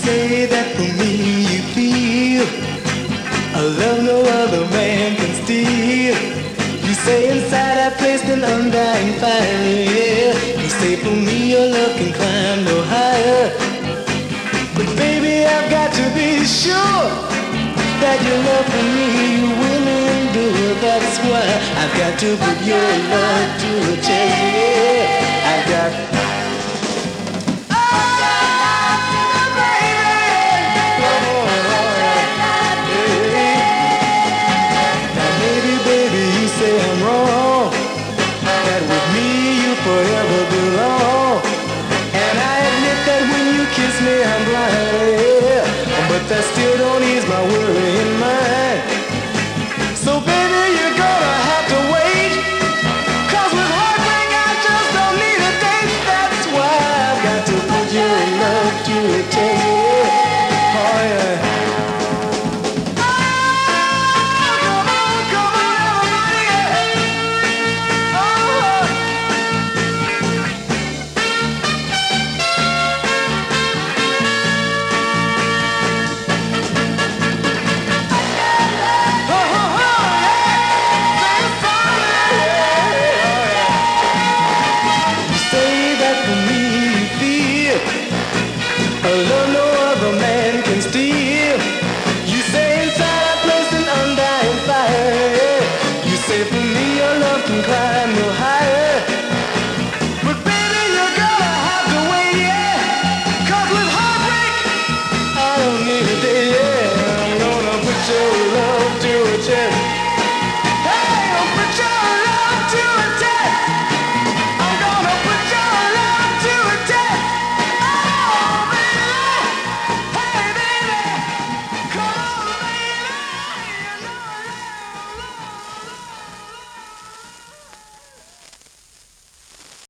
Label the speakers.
Speaker 1: say that for me you feel a love no other man can steal. You say inside I placed an undying fire, yeah. You say for me your love can climb no higher. But baby, I've got to be sure that your love for me you will endure. That's why I've got to put your love to the test, yeah. I've got forever belong. And I admit that when you kiss me I'm blind, yeah. But that still don't ease my worrying mind. So baby you're gonna have to wait, 'cause with heartbreak I just don't need a date. That's why I've got to put your love to it.